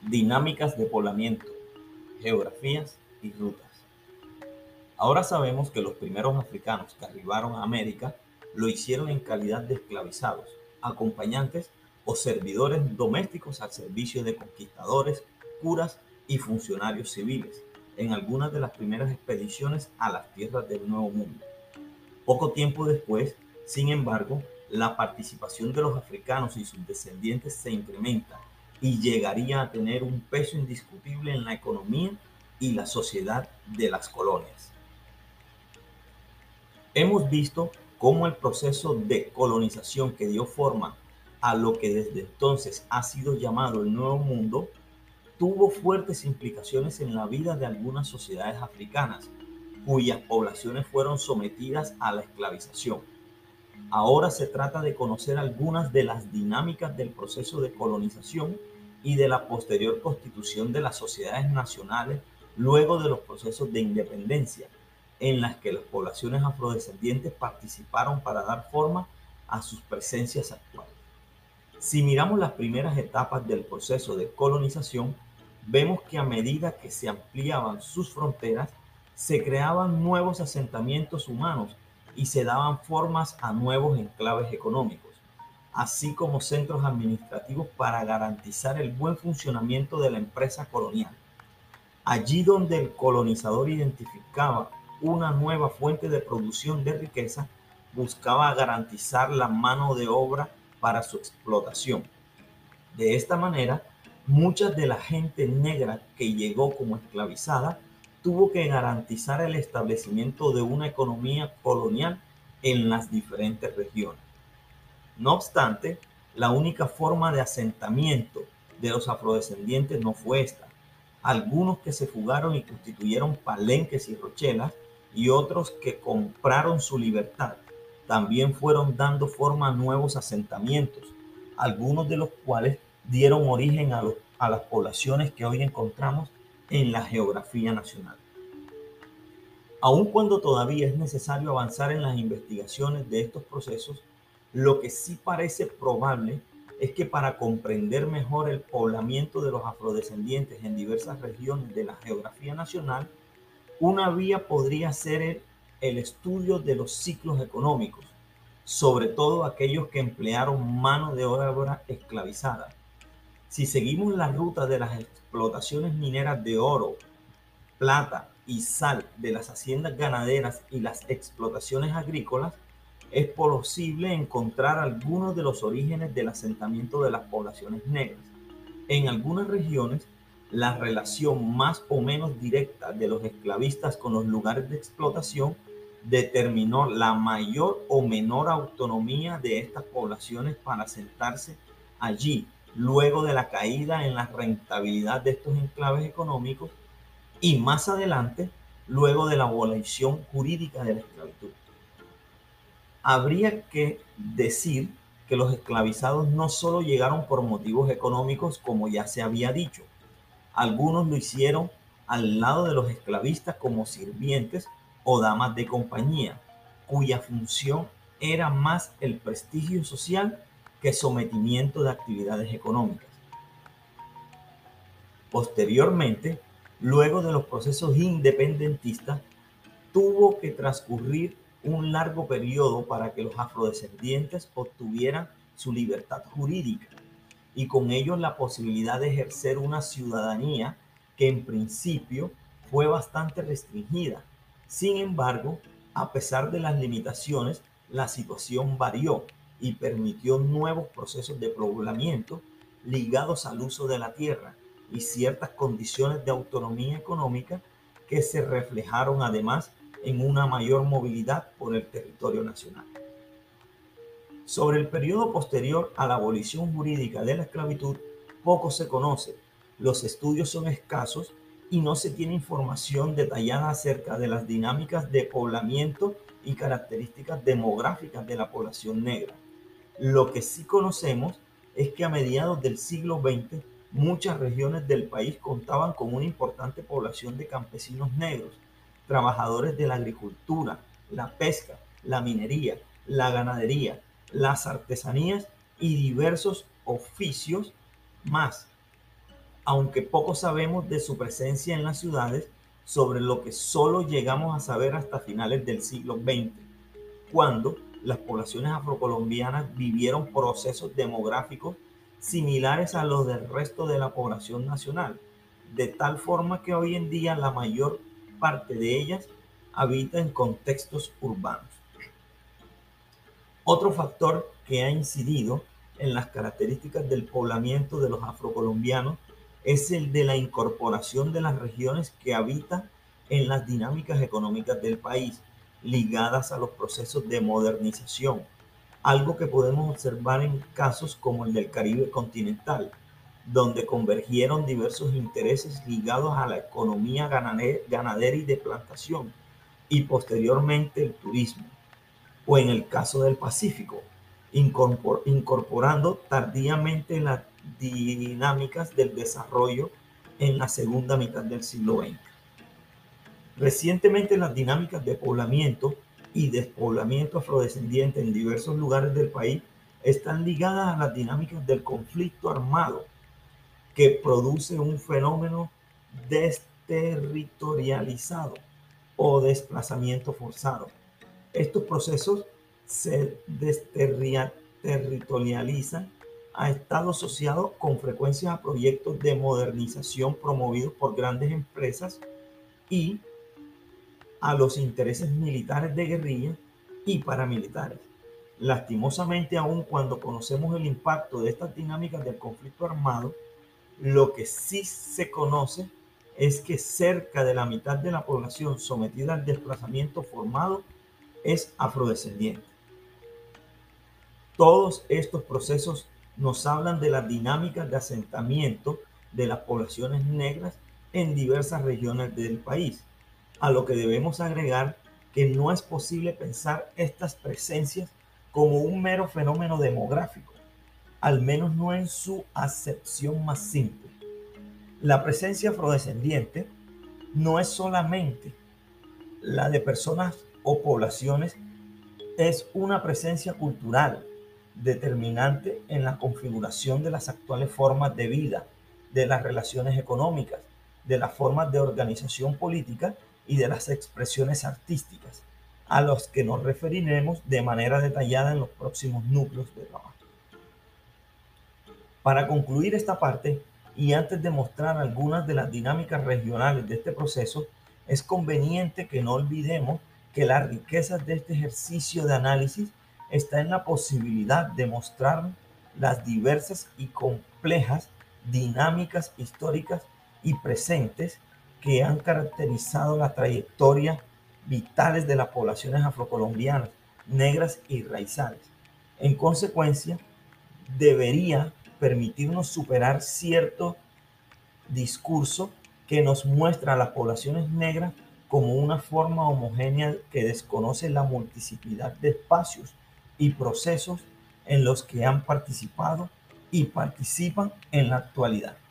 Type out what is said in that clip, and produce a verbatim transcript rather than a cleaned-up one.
Dinámicas de poblamiento, geografías y rutas. Ahora sabemos que los primeros africanos que arribaron a América lo hicieron en calidad de esclavizados, acompañantes o servidores domésticos al servicio de conquistadores, curas y funcionarios civiles en algunas de las primeras expediciones a las tierras del Nuevo Mundo. Poco tiempo después, sin embargo, la participación de los africanos y sus descendientes se incrementa y llegaría a tener un peso indiscutible en la economía y la sociedad de las colonias. Hemos visto cómo el proceso de colonización que dio forma a lo que desde entonces ha sido llamado el Nuevo Mundo tuvo fuertes implicaciones en la vida de algunas sociedades africanas, cuyas poblaciones fueron sometidas a la esclavización. Ahora se trata de conocer algunas de las dinámicas del proceso de colonización y de la posterior constitución de las sociedades nacionales luego de los procesos de independencia, en las que las poblaciones afrodescendientes participaron para dar forma a sus presencias actuales. Si miramos las primeras etapas del proceso de colonización, vemos que a medida que se ampliaban sus fronteras, se creaban nuevos asentamientos humanos y se daban formas a nuevos enclaves económicos, así como centros administrativos para garantizar el buen funcionamiento de la empresa colonial. Allí donde el colonizador identificaba una nueva fuente de producción de riqueza, buscaba garantizar la mano de obra para su explotación. De esta manera, mucha de la gente negra que llegó como esclavizada tuvo que garantizar el establecimiento de una economía colonial en las diferentes regiones. No obstante, la única forma de asentamiento de los afrodescendientes no fue esta. Algunos que se fugaron y constituyeron palenques y rochelas, y otros que compraron su libertad, también fueron dando forma a nuevos asentamientos, algunos de los cuales dieron origen a, los, a las poblaciones que hoy encontramos en la geografía nacional. Aun cuando todavía es necesario avanzar en las investigaciones de estos procesos, lo que sí parece probable es que para comprender mejor el poblamiento de los afrodescendientes en diversas regiones de la geografía nacional, una vía podría ser el, el estudio de los ciclos económicos, sobre todo aquellos que emplearon mano de obra esclavizada. Si seguimos la ruta de las explotaciones mineras de oro, plata y sal de las haciendas ganaderas y las explotaciones agrícolas, es posible encontrar algunos de los orígenes del asentamiento de las poblaciones negras. En algunas regiones, la relación más o menos directa de los esclavistas con los lugares de explotación determinó la mayor o menor autonomía de estas poblaciones para asentarse allí, luego de la caída en la rentabilidad de estos enclaves económicos y más adelante, luego de la abolición jurídica de la esclavitud. Habría que decir que los esclavizados no solo llegaron por motivos económicos, como ya se había dicho. Algunos lo hicieron al lado de los esclavistas como sirvientes o damas de compañía, cuya función era más el prestigio social que sometimiento de actividades económicas. Posteriormente, luego de los procesos independentistas, tuvo que transcurrir un largo periodo para que los afrodescendientes obtuvieran su libertad jurídica y con ello la posibilidad de ejercer una ciudadanía que en principio fue bastante restringida. Sin embargo, a pesar de las limitaciones, la situación varió y permitió nuevos procesos de poblamiento ligados al uso de la tierra y ciertas condiciones de autonomía económica que se reflejaron además en una mayor movilidad por el territorio nacional. Sobre el periodo posterior a la abolición jurídica de la esclavitud, poco se conoce, los estudios son escasos y no se tiene información detallada acerca de las dinámicas de poblamiento y características demográficas de la población negra. Lo que sí conocemos es que a mediados del siglo veinte, muchas regiones del país contaban con una importante población de campesinos negros, trabajadores de la agricultura, la pesca, la minería, la ganadería, las artesanías y diversos oficios más. aunque poco sabemos de su presencia en las ciudades, sobre lo que solo llegamos a saber hasta finales del siglo veinte, cuando las poblaciones afrocolombianas vivieron procesos demográficos similares a los del resto de la población nacional, de tal forma que hoy en día la mayor parte de ellas habita en contextos urbanos. Otro factor que ha incidido en las características del poblamiento de los afrocolombianos es el de la incorporación de las regiones que habitan en las dinámicas económicas del país, ligadas a los procesos de modernización, algo que podemos observar en casos como el del Caribe continental, donde convergieron diversos intereses ligados a la economía ganadera y de plantación, y posteriormente el turismo, o en el caso del Pacífico, incorpor incorporando tardíamente las dinámicas del desarrollo en la segunda mitad del siglo veinte. Recientemente, las dinámicas de poblamiento y despoblamiento afrodescendiente en diversos lugares del país están ligadas a las dinámicas del conflicto armado, que produce un fenómeno desterritorializado o desplazamiento forzado. Estos procesos se desterritorializan, ha estado asociado con frecuencia a proyectos de modernización promovidos por grandes empresas y a los intereses militares de guerrilla y paramilitares. Lastimosamente, aun cuando conocemos el impacto de estas dinámicas del conflicto armado, lo que sí se conoce es que cerca de la mitad de la población sometida al desplazamiento formado es afrodescendiente. Todos estos procesos nos hablan de las dinámicas de asentamiento de las poblaciones negras en diversas regiones del país, a lo que debemos agregar que no es posible pensar estas presencias como un mero fenómeno demográfico, al menos no en su acepción más simple. La presencia afrodescendiente no es solamente la de personas o poblaciones, es una presencia cultural determinante en la configuración de las actuales formas de vida, de las relaciones económicas, de las formas de organización política y de las expresiones artísticas, a los que nos referiremos de manera detallada en los próximos núcleos de trabajo. Para concluir esta parte, y antes de mostrar algunas de las dinámicas regionales de este proceso, es conveniente que no olvidemos que la riqueza de este ejercicio de análisis está en la posibilidad de mostrar las diversas y complejas dinámicas históricas y presentes que han caracterizado la trayectoria vitales de las poblaciones afrocolombianas, negras y raizales. En consecuencia, debería permitirnos superar cierto discurso que nos muestra a las poblaciones negras como una forma homogénea que desconoce la multiplicidad de espacios y procesos en los que han participado y participan en la actualidad.